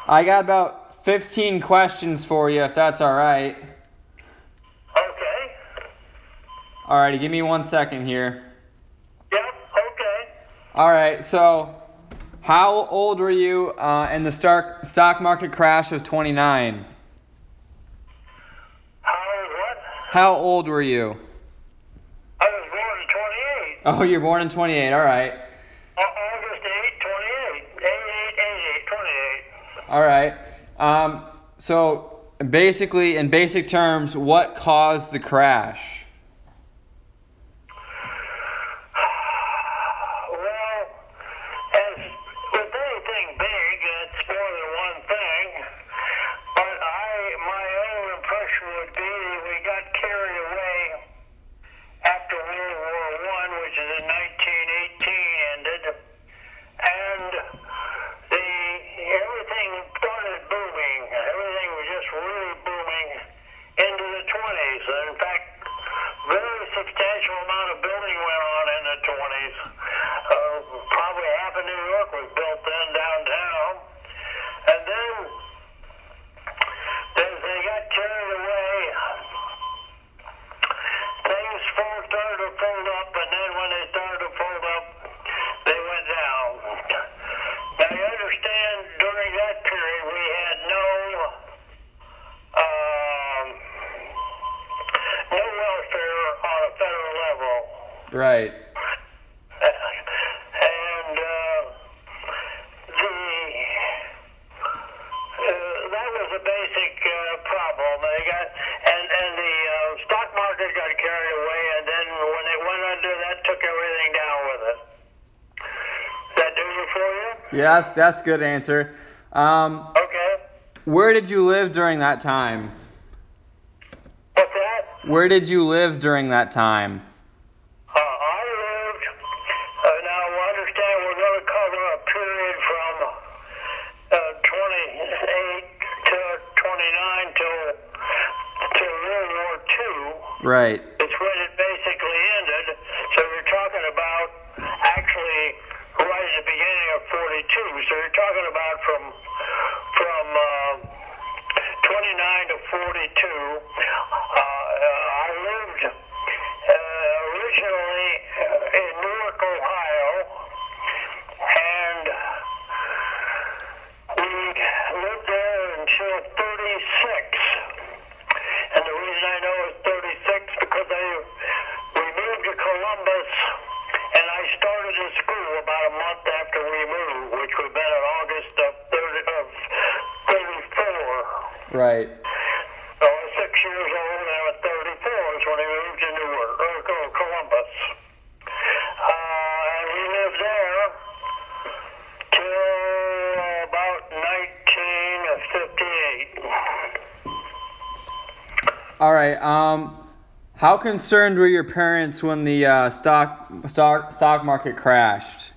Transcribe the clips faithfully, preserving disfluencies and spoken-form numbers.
I got about fifteen questions for you, if that's all right. Okay. Alrighty, give me one second here. Yep, okay. All right, so how old were you uh, in the stock stock market crash of twenty-nine? How what? How old were you? I was born in twenty-eight. Oh, you're born in twenty-eight. All right. Uh, August eighth, twenty-eight. eighty-eight, eighty-eight, twenty-eight. All right. Um, so basically, in basic terms, what caused the crash? Well, as with anything big, it's more than one thing. But I, my own impression would be we got carried away after World War One, which is in nineteen eighteen ended, and the everything started booming. Everything was just really booming into the twenties. In fact, very substantial amount of building went on in the twenties. Uh, probably half of New York was built then downtown. And then, as they got carried away, things first started to fold up, and then when they started to fold up, they went down. Now, you understand, during that period, we had no um, no welfare on a federal level. Right. And uh, the uh, that was a basic uh, problem. They got and and the uh, stock market got carried away, and then when it went under, that took everything down with it. Does that do it for you? Yeah, that's that's a good answer. Um, Okay. where did you live during that time? What's that? Where did you live during that time? Uh, I lived, uh, now understand we're going to cover a period from uh, twenty-eight to twenty-nine till, till World War Two. Right. It's when it basically ended. So you're talking about actually right at the beginning of forty-two. So you're talking about from, from uh, twenty-nine to forty-two. Uh, I lived uh, originally in Newark, Ohio, and we lived there until thirty-six. And the reason I know it's thirty-six because I we moved to Columbus, and I started in school about a month after we moved, which would have been in August of thirty of thirty-four. Right. So I was six years old, and I was thirty-four is when I moved to Newark, or Co- Columbus. Uh, and we lived there till about nineteen fifty-eight. All right. Um, how concerned were your parents when the uh, stock stock stock market crashed?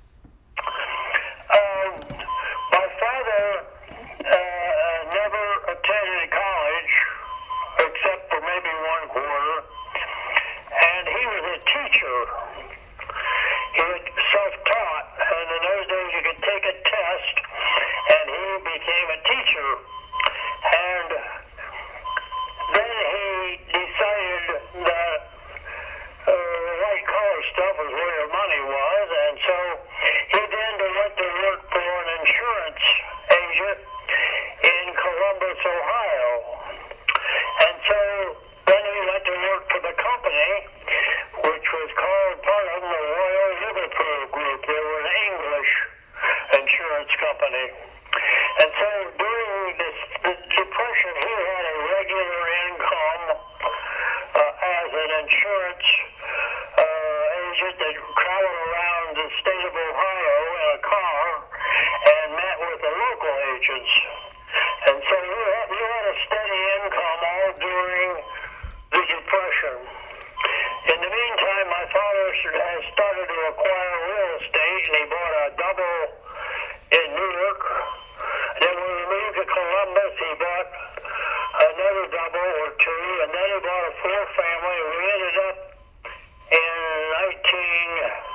Um, my father uh, never attended college, except for maybe one quarter, and he was a teacher. He was self-taught, and in those days you could take a test, and he became a teacher. And then he decided that uh, white collar stuff was where your money was, and so he then went to work for an insurance agent in Columbus, Ohio. And so then he went to work for the company, which was called part of the Royal Liverpool Group. They were an English insurance company. And so during this, the Depression, he had a regular income uh, as an insurance uh, agent that traveled around the state of Ohio in a car and met with the local agents. And so he had, he had a steady income all during the Depression. In the meantime, my father has started to acquire real estate, and he bought a double in Newark. Then when we moved to Columbus, he bought another double or two, and then he bought a four-family, and we ended up in nineteen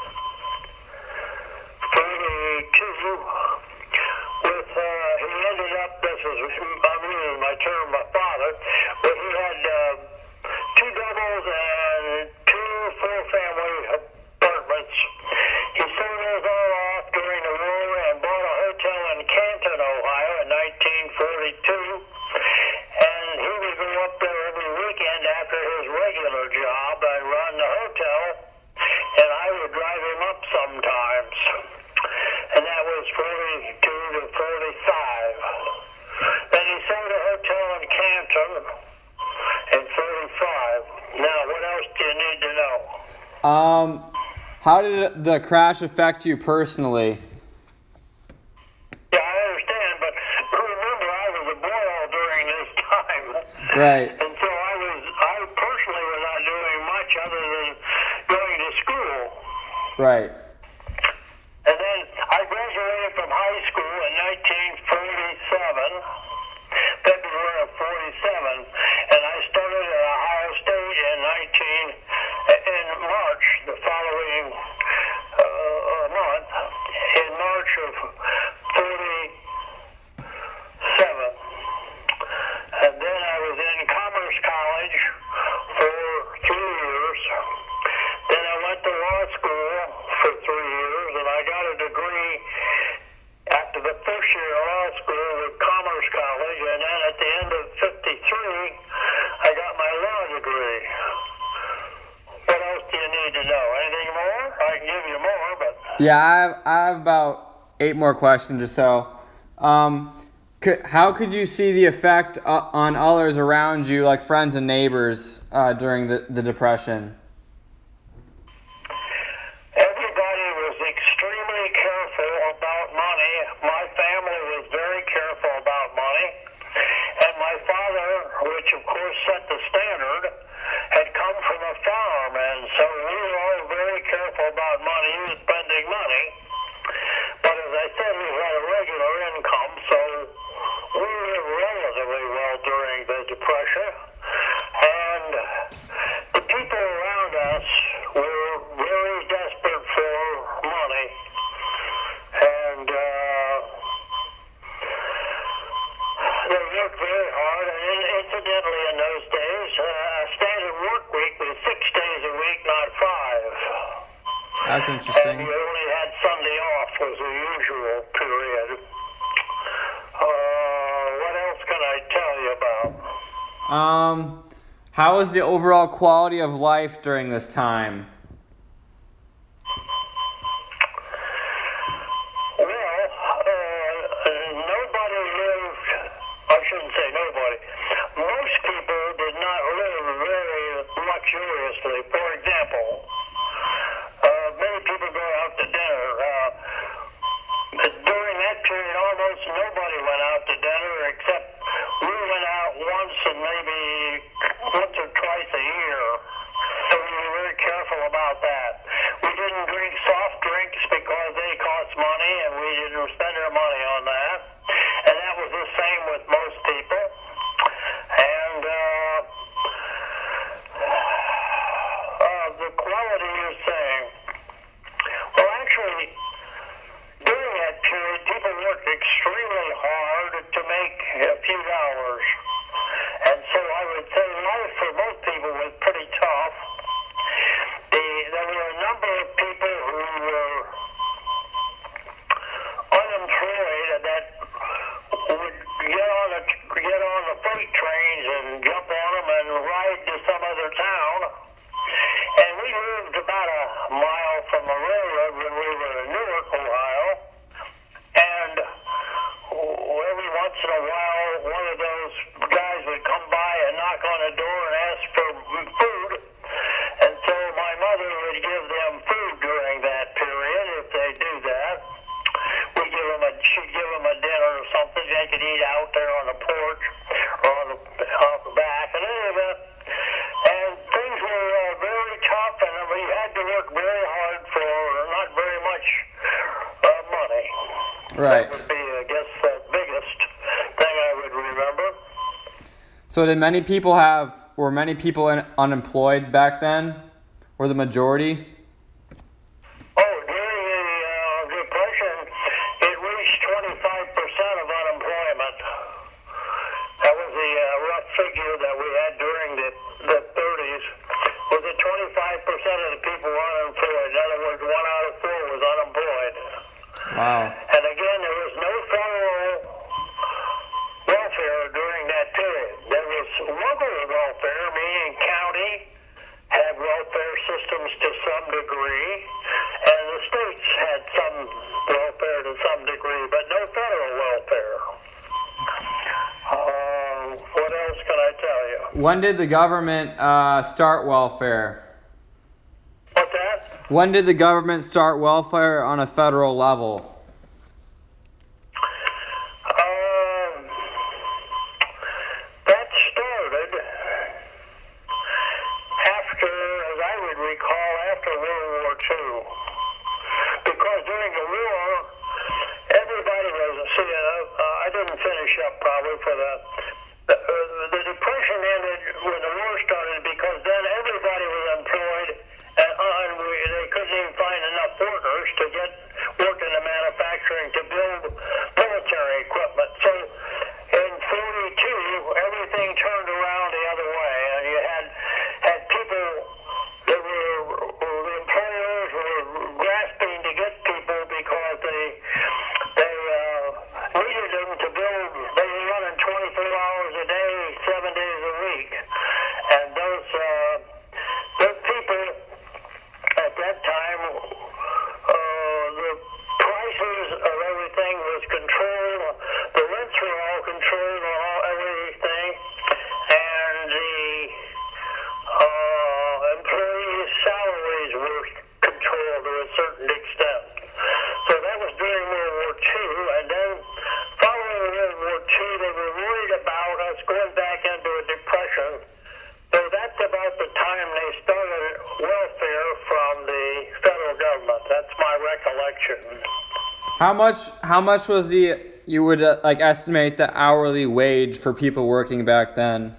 forty-two with, uh, he ended I'm using my term, my father, but he had uh, two doubles and two four-family apartments. He sold those all off during the war and bought a hotel in Canton, Ohio in nineteen forty-two. And he would go up there every weekend after his regular job and run the hotel, and I would drive him up sometimes. And that was forty-two to forty-five. Then he sold a hotel in Canton in forty-five. Now, what else do you need to know? Um, how did the crash affect you personally? Yeah, I understand, but remember, I was a boil during this time. Right. And so I was, I personally was not doing much other than going to school. Right. And then I graduated from high school in nineteen forty-seven, February of forty-seven, and I started at Ohio State in nineteen in March, the following uh, month, in March of forty-seven. And then I was in Commerce College for three years. Then I went to law school for three years, and I got a degree after the first year of law school with Commerce College, and then at the end of fifty-three, I got my law degree. What else do you need to know? Anything more? I can give you more, but... Yeah, I have, I have about eight more questions or so. Um, could, how could you see the effect uh, on others around you, like friends and neighbors, uh, during the, the Depression? Everybody was extremely careful about money. My family was very careful about money. And my father, which of course set the standard, had come from a farm. And so we were all very careful about money, spending money. But as I said, we had a regular income, so we lived relatively well during the Depression. And the people around us were very desperate for money. And uh, they worked very hard. And incidentally, in those days, uh, a standard work week was six days a week, not five. That's interesting. And you only had Sunday off was the usual period. Uh, what else can I tell you about? Um, how was the overall quality of life during this time? Well, uh, nobody lived, I shouldn't say nobody, most people did not live very luxuriously. For example, uh, many people go out to dinner. Uh, during that period, almost nobody went out to dinner except we went out once and maybe once or twice a year. So we were very careful about that. We didn't drink soft drinks because they cost money, and we didn't spend our money on that. And that was the same with most people. And uh, uh, the quality you're saying, well, actually, during that period, people worked extremely hard to make a few dollars. And so I would say life for most people was pretty tough. The, there were a number of people who were unemployed that would get on the get on the freight trains and jump on them and ride to some other town. And we lived about a mile from the railroad when we were in Newark, Ohio. And every once in a while, one of those guys would come by and knock on the door and ask for food. And so my mother would give them food during that period if they do that. We give them a, she'd give them a dinner or something they could eat out there on the porch or on the, off the back. And any of that. And things were uh, very tough, and we had to work very hard for not very much uh, money. Right. That would be, I guess, the biggest thing I would remember. So did many people have, were many people in, unemployed back then? Or the majority? Oh, during the uh, Depression, it reached twenty-five percent of unemployment. Wow. And again, there was no federal welfare during that period. There was local welfare, meaning county had welfare systems to some degree, and the states had some welfare to some degree, but no federal welfare. Um, what else can I tell you? When did the government uh, start welfare? What's that? When did the government start welfare on a federal level? Um, that started after, as I would recall, after World War Two. Because during the war, everybody was, see, uh, I didn't finish up probably for the, the, uh, the Depression ended when the war started because then everybody was employed and, uh, and we, they couldn't even find enough workers to get work in the manufacturing to build military equipment. So in forty-two, everything turned around the other way, and you had had people that were, the employers were grasping to get people because they they uh, needed them to build. They were running twenty-four hours a day, seven days a week, and those uh, those people at that time, uh, the prices of everything was controlled, the rents were all controlled, all everything, and the uh, employees' salaries were controlled to a certain extent. So that was during World War Two, and then following World War Two, they were worried about us going back into a depression. So that's about the time they started welfare from the federal government. That's my recollection. How much? How much was the you would uh, like estimate the hourly wage for people working back then?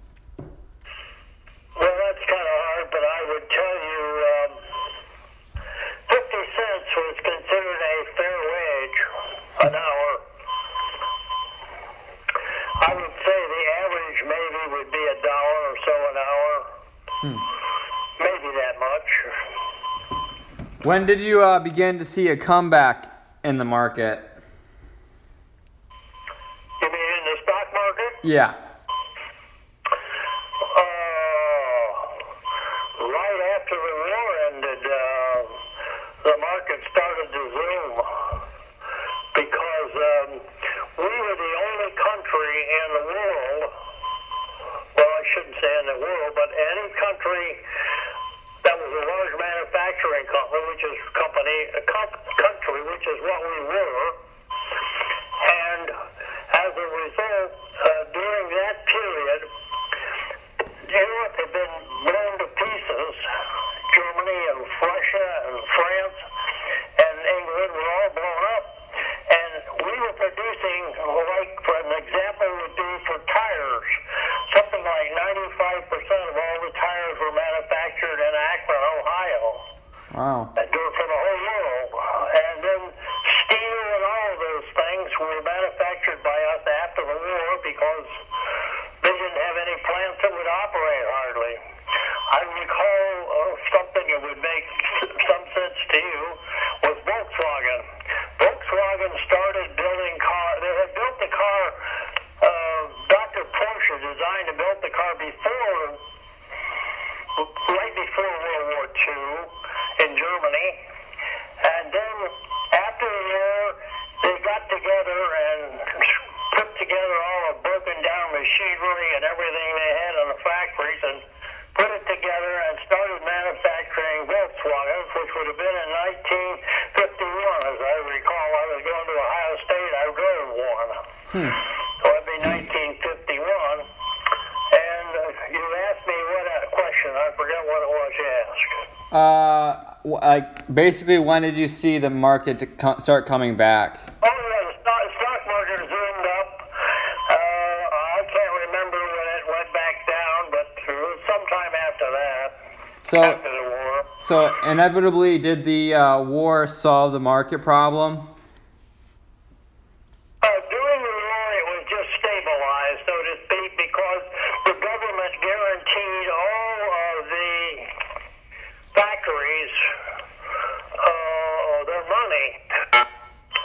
Well, that's kind of hard, but I would tell you um, fifty cents was considered a fair wage an hour. I would say the average maybe would be a dollar or so an hour. Hmm. Maybe that much. When did you uh, begin to see a comeback in the market? You mean in the stock market? Yeah. Uh, right after the war ended, uh, the market started to zoom because um, we were the only country in the world, well, I shouldn't say in the world, but any country that was a large manufacturing company, which is company, a comp- country, which is what we were, and as a result, uh, during that period, Europe had been blown to pieces. Germany and Russia and France and England were all blown up. And we were producing, like for an example would be for tires, something like ninety-five percent of all the tires were manufactured in Akron, Ohio. Wow. And do it for the whole world. And then steel and all of those things were manufactured by us after the war because they didn't have any plants that would operate hardly. I recall uh, something that would make some sense to you was Volkswagen. Volkswagen started building car. They had built the car. Uh, Doctor Porsche designed to build the car before, right before World War Two in Germany, and then after the war, they got together and put together all the broken down machinery and everything they had in the factories and put it together and started manufacturing Volkswagens, which would have been in nineteen fifty-one, as I recall. I was going to Ohio State, I drove one. Hmm. So it'd be nineteen fifty-one. And uh, you asked me what a question, I forget what it was you asked. Uh, w- like basically, when did you see the market to co- start coming back? Oh, yeah, the stock, the stock market zoomed up. Uh, I can't remember when it went back down, but it was sometime after that, So, after the war. so inevitably, did the uh, war solve the market problem? Uh, during the war, it was just stabilized, so to speak, because the government guaranteed all of the factories uh, their money.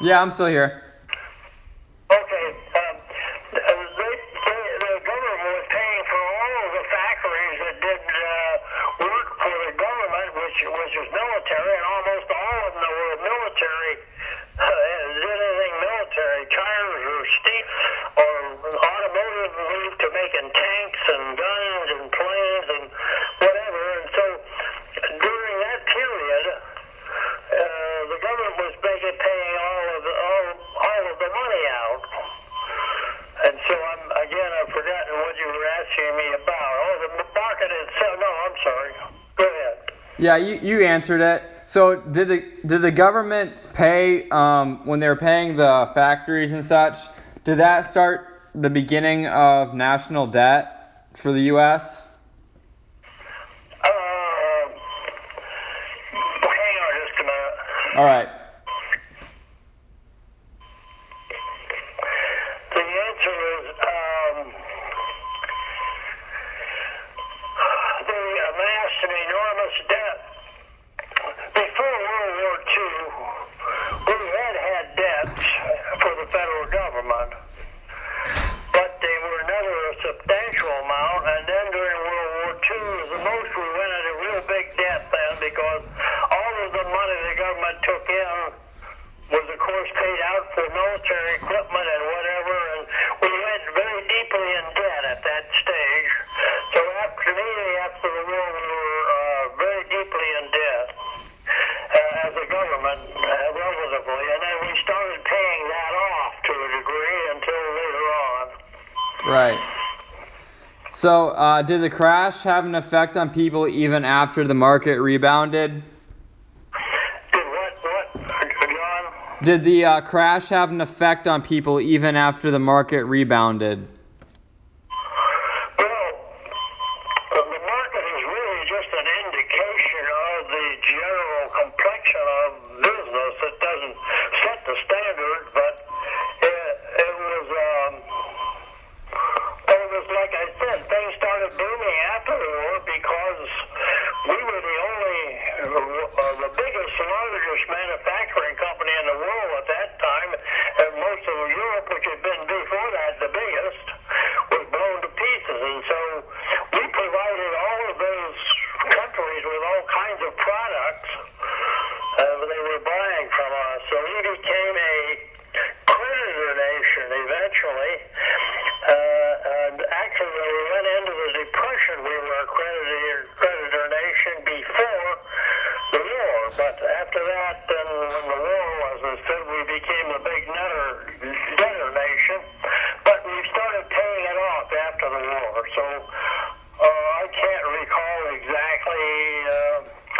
Yeah, I'm still here. Okay. Um, they, they, the government was paying for all of the factories that did uh, work for the government, which, which was military, and almost all of them were military, uh, did anything military, tires or steel or automotive moved to making tanks and guns and planes and whatever. And so during that period, uh, the government was making paying all of the all, all of the money out. And so I'm again I've forgotten what you were asking me about. Oh, the market itself. No, I'm sorry. Go ahead. Yeah, you, you answered it. So did the did the government pay um, when they were paying the factories and such? Did that start the beginning of national debt for the U S? Uh, hang on just a minute. All right. The answer is um, they amassed an enormous debt. Before World War Two, we had had debts for the federal government, but they were never a substantial amount. And then during World War Two, the most we went into real big debt then because all of the money the government took in was, of course, paid out for military equipment and whatever, and we went very deeply in debt at that stage. So after immediately after the war, we were uh, very deeply in debt uh, as a government, uh, relatively, and then we started paying that off to a degree until later on. Right. So uh, did the crash have an effect on people even after the market rebounded? Did what, what, John? Did the uh, crash have an effect on people even after the market rebounded? Well, the market is really just an indication of the general complexion of business. It doesn't set the standard, but it, it was, um, it was like I said, things started booming after the war because we were the only, uh, the biggest, largest manufacturing company in the world at that time, and most of Europe, which had been before that the biggest, was blown to pieces. And so we provided all of those countries with all kinds of products uh, they were buying from us. So we became a creditor nation eventually. Uh, and actually, when we went into the Depression, we were a creditor, creditor nation before the war. But after that, then when the war was, instead we became a big netter, debtor nation. But we started paying it off after the war. So uh, I can't recall exactly. Uh,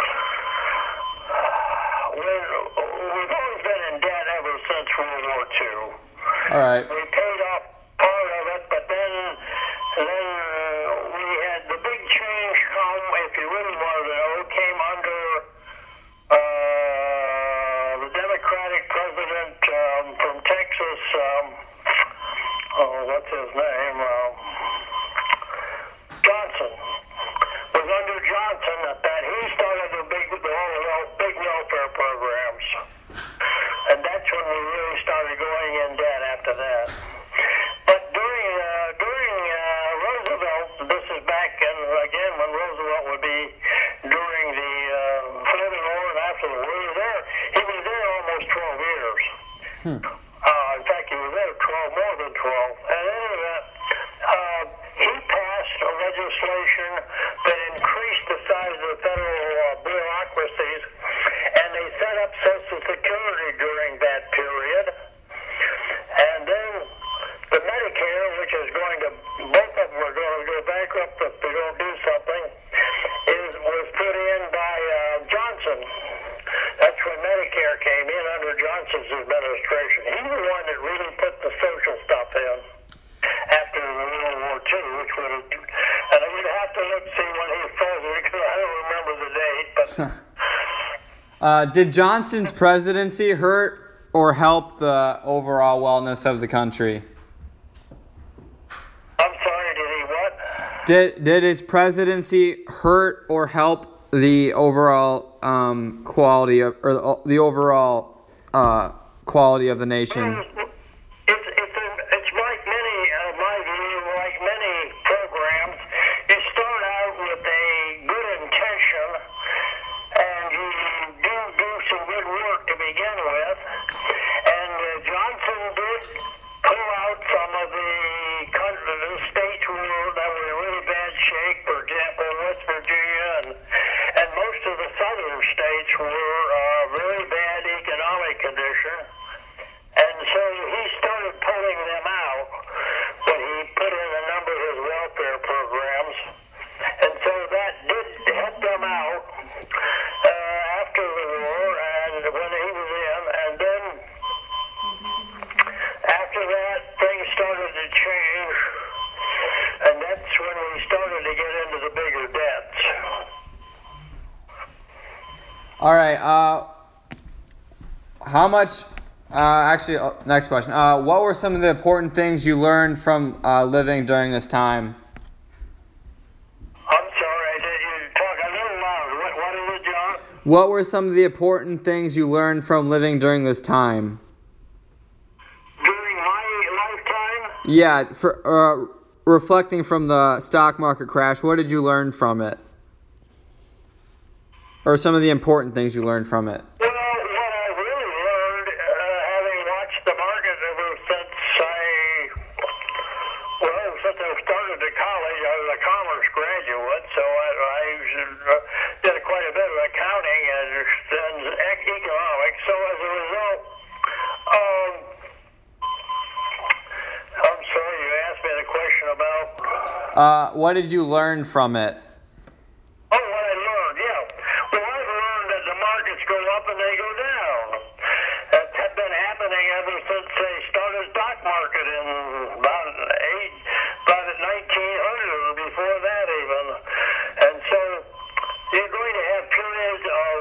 when, we've always been in debt ever since World War Two. All right. We paid off part of it, but then then we had the big change come, if you really wanted to know, came under uh, the Democratic president um, from Texas. Um, oh, what's his name? Um, Johnson. It was under Johnson that he started the big, the whole big welfare programs, and that's when we really started going in debt after that. But during uh, during uh, Roosevelt, this is back in, again, when Roosevelt would be during the uh, Fleming War and after the war, he was there. He was there almost twelve years. Hmm. Uh, in fact, he was there twelve, more than twelve. And in any event, uh, he passed a legislation that increased the size of the federal uh, bureaucracies, and they set up Social Security during that period. And then the Medicare, which is going to, both of them are going to go bankrupt if they don't do something, is was put in by uh, Johnson. That's when Medicare came in under Johnson's administration. He's the one that really put the social stuff in after World War Two, which would have, and I would have to look see when he was president because I don't remember the date, but. Uh, did Johnson's presidency hurt or help the overall wellness of the country? I'm sorry, did he what? Did did his presidency hurt or help the overall um, quality of, or the, the overall uh, quality of the nation? It's, it's, it's like many, uh, my view, like many programs, you start out with a good intention and you do do some good work to begin with. And uh, Johnson did pull out some of the, country, the states were, that were in really bad shape, for example, West Virginia and, and most of the southern states were uh, very bad economic condition. And so he started pulling them out when he put in a number of his welfare programs. And so that did help them out uh, after the war and when he was in. And then after that, things started to change. And that's when we started to get into the bigger debts. All right. Uh, how much? Uh, actually, uh, next question. Uh, what were some of the important things you learned from uh, living during this time? I'm sorry, I did you talk a little louder. What, what is it, John? What were some of the important things you learned from living during this time? During my lifetime? Yeah, for uh, reflecting from the stock market crash, what did you learn from it? Or some of the important things you learned from it? Well, what I really learned, uh, having watched the market ever since I, well, since I started to college, I was a commerce graduate, so I, I uh, did quite a bit of accounting and, and economics. So as a result, um, I'm sorry, you asked me the question about. Uh, what did you learn from it? Oh, what I learned, yeah. Well, I've learned that the markets go up and they go down. That had been happening ever since they started stock market in about eight, about nineteen hundred or before that even. And so you're going to have periods of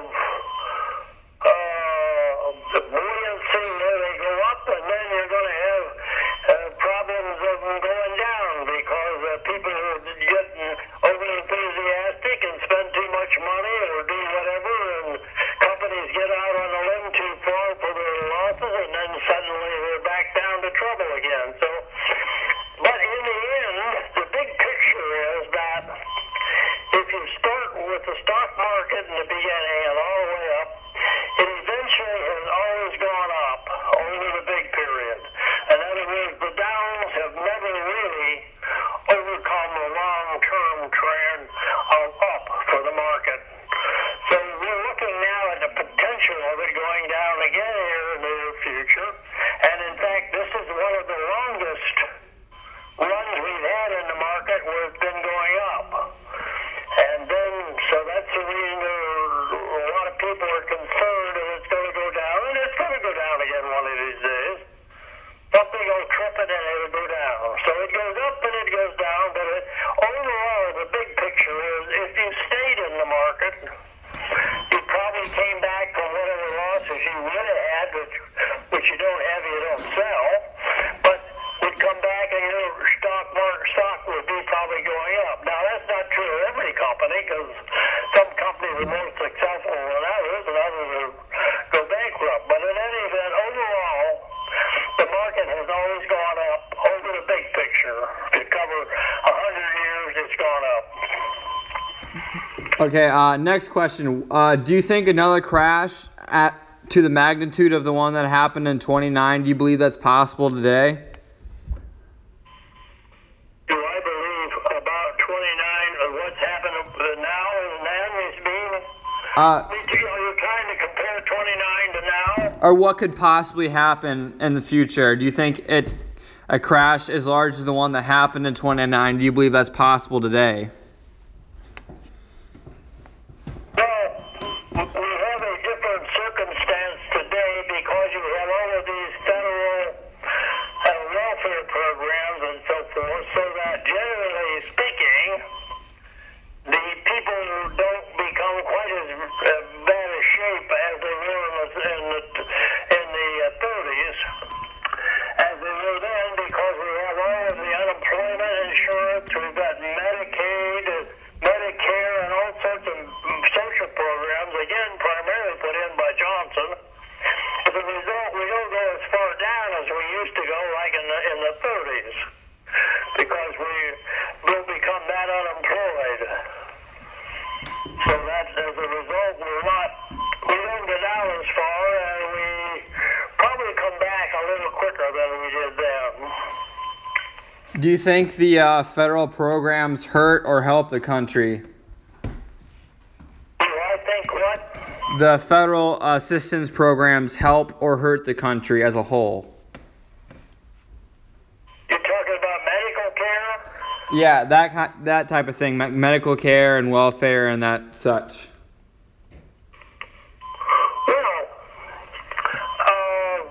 uh, buoyancy where they go up, and then you're going to have uh, problems of them going down because uh, people are getting overly enthusiastic and spend too much money or do whatever, and companies get out on a limb too far for their losses, and then suddenly they're back down to trouble again. So, but in the end, the big picture is that if you start with the stock market in the beginning and all the way up, it eventually has always gone up over the big period. In other words, the downs have never really overcome the long-term trend of up for the market. So we're looking now at the potential of it going down again here in the near future. And in fact, this is one of the longest runs we've had in the market where it's been going up. And then, so that's the reason a lot of people are concerned that it's going to go down, and it's going to go down again one of these days. Something will trip it and it'll go down. So it goes up and it goes down, but it, overall, the big picture is if you stayed in the market, you probably came back from whatever losses you would have had, which, which you don't have, you don't sell, but would come back and your stock market stock would be probably going up. Now, that's not true of every company, because some companies are more successful than others, and others are, go bankrupt. But in any event, overall, the market has always gone up over the big picture. If you cover one hundred years, it's gone up. Okay, uh, next question. Uh, do you think another crash at to the magnitude of the one that happened in twenty-nine, do you believe that's possible today? Do I believe about twenty-nine of what's happened now and then is being... Uh, Are you trying to compare twenty-nine to now? or what could possibly happen in the future? Do you think it a crash as large as the one that happened in twenty-nine, do you believe that's possible today? Well, we have a different circumstance today because you have all of these federal uh, welfare programs and so forth, so that generally speaking, the people don't become quite as uh, bad a shape as they were in the, in the, in the uh, thirties, as they were then, because we have all of the unemployment insurance, we've got Medicaid, Medicare, and all sorts of social programs, again, primarily put in by Johnson. As a result, we don't go Do you think the uh, federal programs hurt or help the country? Do I think what? The federal assistance programs help or hurt the country as a whole? You're talking about medical care? Yeah, that ki- that type of thing, me- medical care and welfare and that such. Well, uh,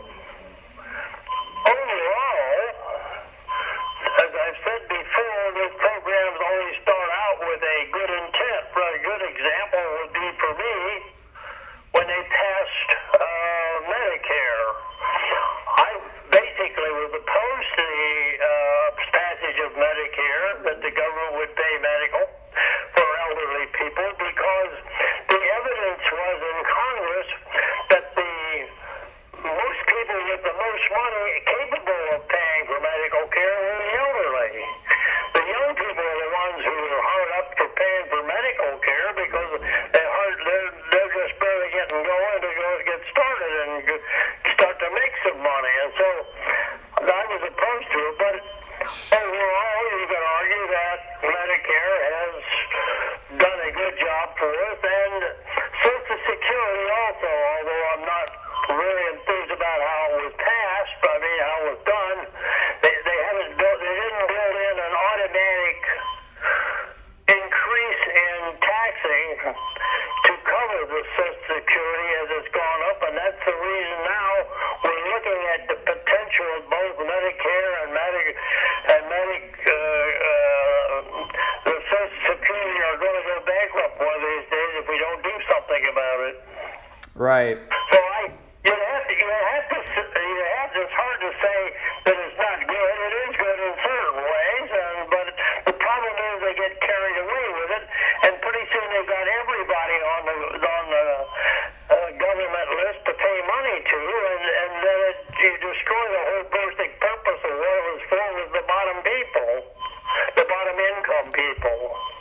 overall, as I've said before, these programs always start out with a good intent. A good example would be for me when they passed uh, Medicare. I basically was opposed to the uh, passage of Medicare, that the government would pay medical for elderly people, because the evidence was in Congress that the most people with the most money capable of paying for medical care were the elderly. The young people are the ones who are hard up for paying for medical care because they're, hard, they're, they're just barely getting going to go get started and start to make some money. And so I was opposed to it, but overall you can argue that Medicare has done a good job for us, and Social Security also, although I'm not really enthused about how it was passed, I mean how it was done, they, they haven't built, they didn't build in an automatic increase in taxing to cover the Social Security as it's gone up, and that's the reason now we're looking at the potential of both Medicare and Medic and Medic uh, uh, the Social Security are going to go bankrupt one of these days if we don't do something about it. Right. So I, you have to, you have to, you have. It's hard to say that it's not good. It is good in certain ways, and but the problem is they get carried away with it, and pretty soon they've got everybody on the on the uh, government list to pay money to, and and then it, you destroy the whole basic purpose of what it was for, was the bottom people, the bottom income people.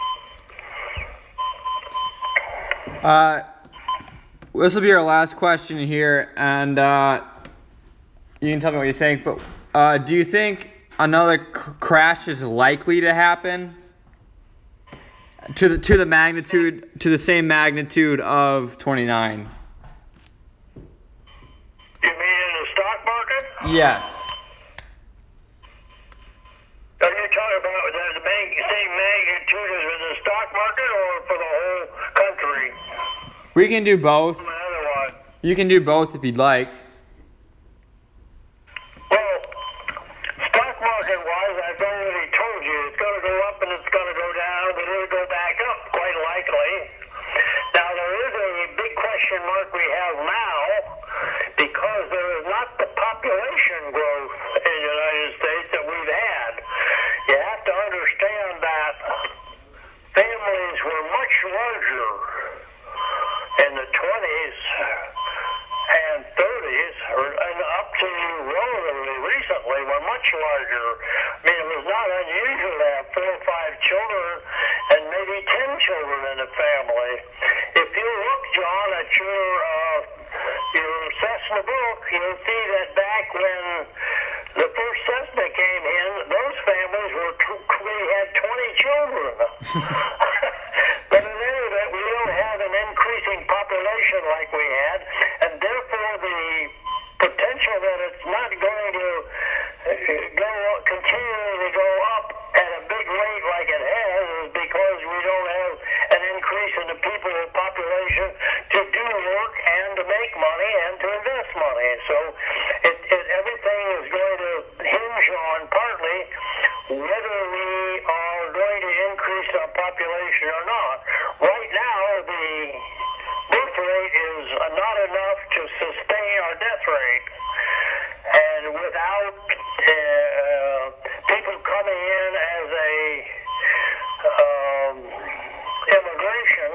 Uh, this will be our last question here, and uh, you can tell me what you think. But uh, do you think another c- crash is likely to happen to the to the magnitude to the same magnitude of twenty-nine? You mean in the stock market? Yes. Are you talking about the mag- same magnitude as in the stock market, or for the whole country? We can do both. Otherwise, You can do both if you'd like. well, stock market wise, I've already told you it's going to go up and it's going to go down, but it'll go back up quite likely. Now there is a big question mark we have now, because there is not the population growth in the United States that we've had. You have to understand that families were much larger in the twenties and thirties, or, and up to relatively recently, were much larger. I mean, it was not unusual to have four or five children and maybe ten children in a family. If you look, John, at your uh, your Cessna book, you'll see that back when the first Cessna came in, those families were t- we had twenty children. But in any event, we don't have an increasing population like we had, and therefore the potential that it's not going to uh, go continually go up at a big rate like it has is because we don't have an increase in the people population to do work and to make money and to invest money. So it, it, everything is going to hinge on partly whether we are going to increase our population or not. Right now, the birth rate is not enough to sustain our death rate. And without uh, people coming in as a um, immigration,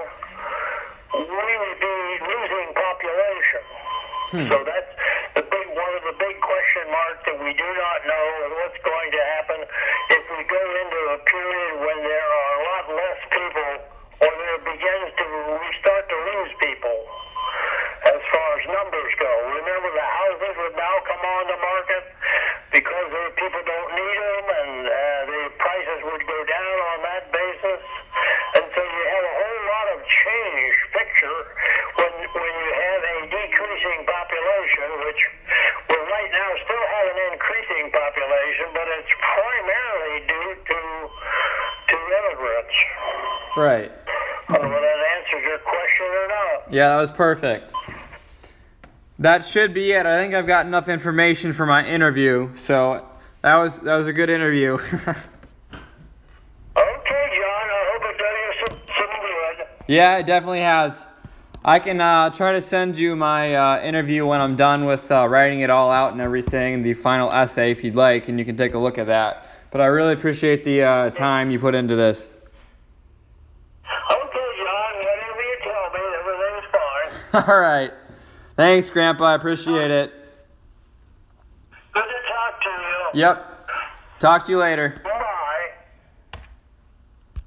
we would be losing population. Hmm. So that's the big one of the big question marks that we do not know what's going to happen if we go into a period when there are a lot less people, or there begins to we start to lose people as far as numbers go. Remember, the houses would now come on the market because the people don't need them, and uh, the Right. whether that answers your question or not. Yeah, that was perfect. That should be it. I think I've got enough information for my interview. So that was that was a good interview. Okay, John, I hope it does you some, some good. Yeah, it definitely has. I can uh, try to send you my uh, interview when I'm done with uh, writing it all out and everything, the final essay if you'd like, and you can take a look at that. But I really appreciate the uh, time you put into this. Okay, John, whatever you tell me, everything's fine. All right. Thanks, Grandpa. I appreciate it. Good to talk to you. Yep. Talk to you later. Bye.